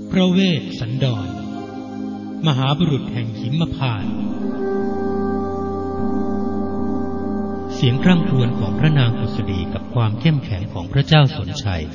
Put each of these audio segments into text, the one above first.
พระเวสสันดรมหาบุรุษแห่งหิมพานต์เสียงคร่ำครวญของพระนางผุษดีกับความเข้มแข็งของพระเจ้าสนชัย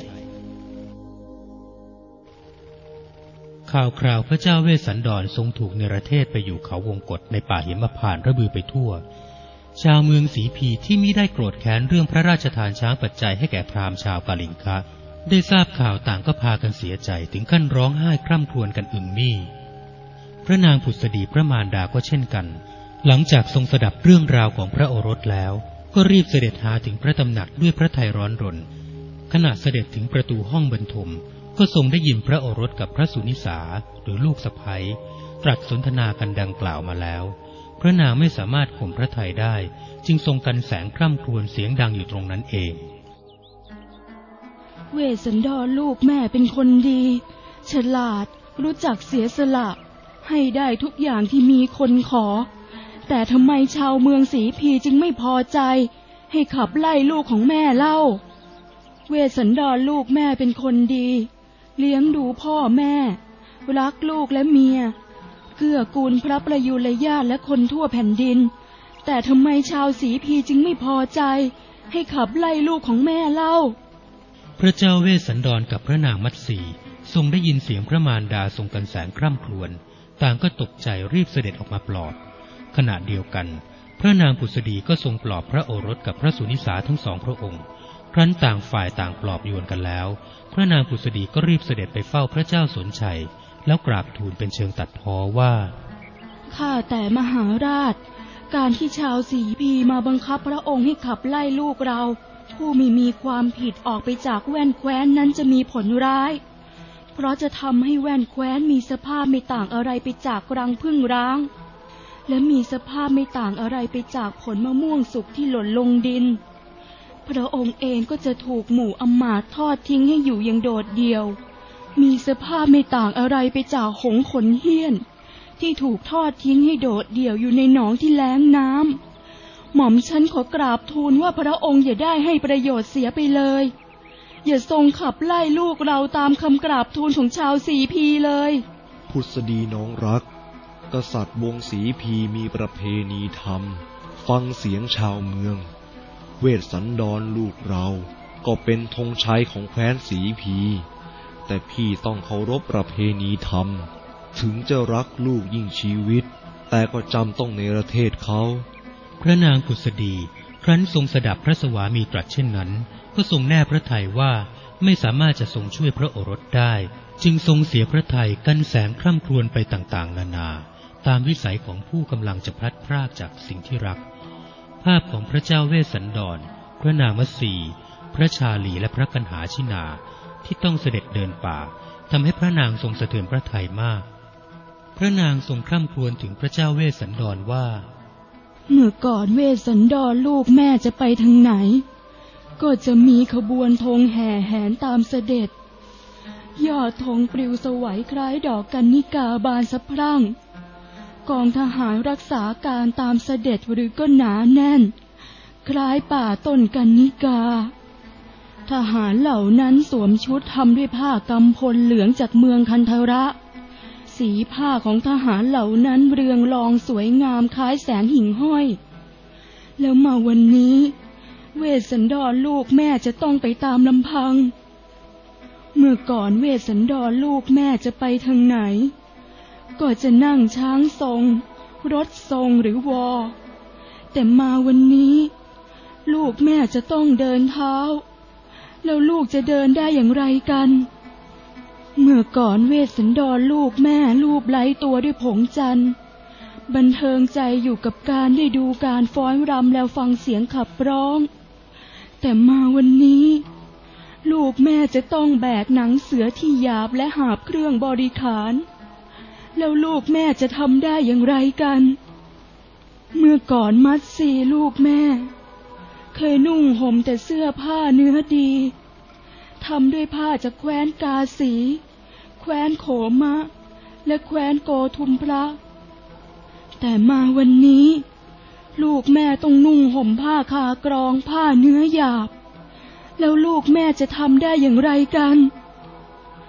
ข่าวคราวพระเจ้าเวสสันดรทรงถูกเนรเทศไปอยู่เขาวงกฏในป่าหิมพานต์ระบือไปทั่วชาวเมืองสีพีที่มิได้โกรธแค้นเรื่องพระราชทานช้างปัจจัยให้แก่พราหมณ์ชาวกาลิงคะได้ทราบข่าวต่างก็พากันเสียใจถึงขั้นร้องไห้คร่ำครวญกันอึมมี่พระนางผุษดีพระมารดาก็เช่นกันหลังจากทรงสดับเรื่องราวของพระโอรสแล้วก็รีบเสด็จหาถึงพระตำหนักด้วยพระทัยร้อนรนขณะเสด็จถึงประตูห้องบรรทมก็ทรงได้ยินพระโอรสกับพระสุนิสาหรือลูกสะใภ้ตรัสสนทนากันดังกล่าวมาแล้วพระนางไม่สามารถข่มพระทัยได้จึงทรงกันแสงคร่ำครวญเสียงดังอยู่ตรงนั้นเองเวสสันดรลูกแม่เป็นคนดีฉลาดรู้จักเสียสละให้ได้ทุกอย่างที่มีคนขอแต่ทำไมชาวเมืองสีพีจึงไม่พอใจให้ขับไล่ลูกของแม่เล่าเวสสันดรลูกแม่เป็นคนดีเลี้ยงดูพ่อแม่รักลูกและเมียเกื้อกูลพระประยุรญาติและคนทั่วแผ่นดินแต่ทำไมชาวสีพีจึงไม่พอใจให้ขับไล่ลูกของแม่เล่าพระเจ้าเวสสันดรกับพระนางมัตสีทรงได้ยินเสียงพระมารดาทรงกันแสงคร่ำครวญต่างก็ตกใจรีบเสด็จออกมาปลอบขณะเดียวกันพระนางผุษดีก็ทรงปลอบพระโอรสกับพระสุนิสาทั้งสองพระองค์ครั้นต่างฝ่ายต่างปลอบโยนกันแล้วพระนางผุษดีก็รีบเสด็จไปเฝ้าพระเจ้าสนชัยแล้วกราบทูลเป็นเชิงตัดพ้อว่าข้าแต่มหาราชการที่ชาวสีพีมาบังคับพระองค์ให้ขับไล่ลูกเราผู้ไม่มีความผิดออกไปจากแว่นแคว้นนั้นจะมีผลร้ายเพราะจะทำให้แว่นแคว้นมีสภาพไม่ต่างอะไรไปจากรังผึ้งร้างและมีสภาพไม่ต่างอะไรไปจากผลมะม่วงสุกที่หล่นลงดินพระองค์เองก็จะถูกหมู่อมาตย์ทอดทิ้งให้อยู่อย่างโดดเดี่ยวมีสภาพไม่ต่างอะไรไปจากหงส์ขนเหี้ยนที่ถูกทอดทิ้งให้โดดเดี่ยวอยู่ในหนองที่แล้งน้ำหม่อมฉันขอกราบทูลว่าพระองค์อย่าได้ให้ประโยชน์เสียไปเลยอย่าทรงขับไล่ลูกเราตามคำกราบทูลของชาวสีพีเลยผุษดีน้องรักกษัตริย์วงสีพีมีประเพณีธรรมฟังเสียงชาวเมืองเวสสันดรลูกเราก็เป็นธงชัยของแคว้นสีพีแต่พี่ต้องเคารพประเพณีธรรมถึงจะรักลูกยิ่งชีวิตแต่ก็จำต้องเนรเทศเขาพระนางผุษดีครั้นทรงสดับพระสวามีตรัสเช่นนั้นก็ทรงแน่พระทัยว่าไม่สามารถจะทรงช่วยพระโอรสได้จึงทรงเสียพระทัยกันแสงคร่ำครวญไปต่างๆนานาตามวิสัยของผู้กำลังจะพลัดพรากจากสิ่งที่รักภาพของพระเจ้าเวสสันดรพระนางมัตสีพระชาลีและพระกันหาชินาที่ต้องเสด็จเดินป่าทำให้พระนางทรงสะเทือนพระทัยมากพระนางทรงคร่ำครวญถึงพระเจ้าเวสสันดรว่าเมื่อก่อนเวสสันดรลูกแม่จะไปทางไหนก็จะมีขบวนธงแห่แหนตามเสด็จยอดธงปลิวสวัยคล้ายดอกกันนิกาบานสะพรั่งกองทหารรักษาการตามเสด็จหรือก็หนาแน่นคล้ายป่าต้นกันนิกาทหารเหล่านั้นสวมชุดทำด้วยผ้ากำพลเหลืองจากเมืองคันธระสีผ้าของทหารเหล่านั้นเรืองรองสวยงามคล้ายแสงหิ่งห้อยแล้วมาวันนี้เวสสันดรลูกแม่จะต้องไปตามลำพังเมื่อก่อนเวสสันดรลูกแม่จะไปทางไหนก็จะนั่งช้างทรงรถทรงหรือวอแต่มาวันนี้ลูกแม่จะต้องเดินเท้าแล้วลูกจะเดินได้อย่างไรกันเมื่อก่อนเวสสันดรลูกแม่ลูบไล้ตัวด้วยผงจันทร์บันเทิงใจอยู่กับการได้ดูการฟ้อนรำแล้วฟังเสียงขับร้องแต่มาวันนี้ลูกแม่จะต้องแบกหนังเสือที่หยาบและหาบเครื่องบริขารแล้วลูกแม่จะทำได้อย่างไรกันเมื่อก่อนมัตสีลูกแม่เคยนุ่งห่มแต่เสื้อผ้าเนื้อดีทำด้วยผ้าจากแคว้นกาสีแคว้นโขมะและแคว้นโกทุมพระแต่มาวันนี้ลูกแม่ต้องนุ่งห่มผ้าคากรองผ้าเนื้อหยาบแล้วลูกแม่จะทำได้อย่างไรกัน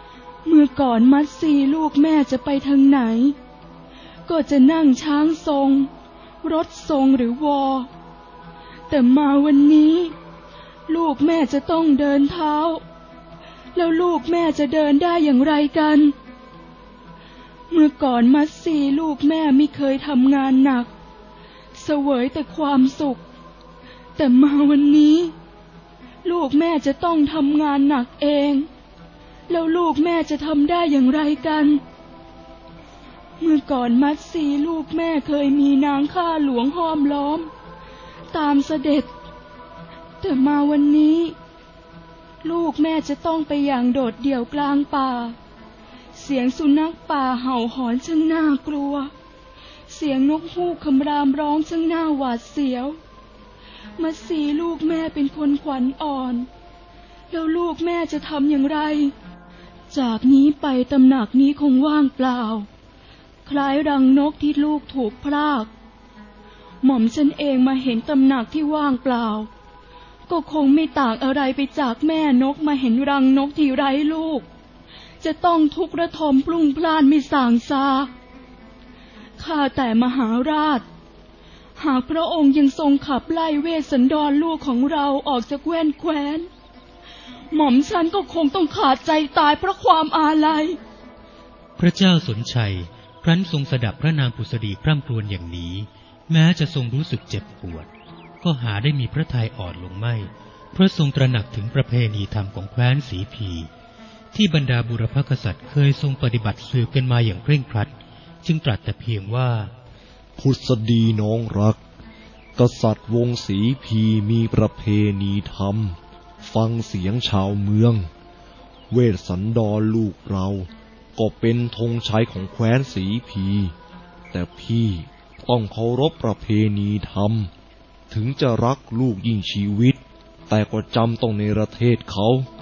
เมื่อก่อนมัดซีลูกแม่จะไปทางไหนก็จะนั่งช้างทรงรถทรงหรือวอแต่มาวันนี้ลูกแม่จะต้องเดินเท้าแล้วลูกแม่จะเดินได้อย่างไรกันเมื่อก่อนมัดซีลูกแม่ไม่เคยทำงานหนักเสวยแต่ความสุขแต่มาวันนี้ลูกแม่จะต้องทำงานหนักเองแล้วลูกแม่จะทำได้อย่างไรกันเมื่อก่อนมัดซีลูกแม่เคยมีนางข้าหลวงห้อมล้อมตามเสด็จแต่มาวันนี้ลูกแม่จะต้องไปอย่างโดดเดี่ยวกลางป่าเสียงสุนัขป่าเห่าหอนช่างน่ากลัวเสียงนกฮูกคำรามร้องช่างน่าหวาดเสียวมัดซีลูกแม่เป็นคนขวัญอ่อนแล้วลูกแม่จะทำอย่างไรจากนี้ไปตำหนักนี้คงว่างเปล่าคล้ายรังนกที่ลูกถูกพรากหม่อมฉันเองมาเห็นตำหนักที่ว่างเปล่าก็คงไม่ต่างอะไรไปจากแม่นกมาเห็นรังนกที่ไร้ลูกจะต้องทุกข์ระทมพลุ่งพล่านไม่ส่างซาข้าแต่มหาราชหากพระองค์ยังทรงขับไล่เวสสันดรลูกของเราออกจากแว่นแคว้นหม่อมฉันก็คงต้องขาดใจตายเพราะความอาลัยพระเจ้าสนชัยครั้นทรงสดับพระนางผุษดีคร่ำครวญอย่างนี้แม้จะทรงรู้สึกเจ็บปวดก็หาได้มีพระทัยอ่อนลงไม่เพราะทรงตระหนักถึงประเพณีธรรมของแคว้นสีพีที่บรรดาบุรพกษัตริย์เคยทรงปฏิบัติสืบกันมาอย่างเคร่งครัดจึงตรัสแต่เพียงว่าผุษดีน้องรักกษัตริย์วงศ์สีพีมีประเพณีธรรมฟังเสียงชาวเมืองเวสสันดรลูกเราก็เป็นธงชัยของแคว้นสีพีแต่พี่ต้องเคารพประเพณีธรรมถึงจะรักลูกยิ่งชีวิตแต่ก็จำต้องเนรเทศเขา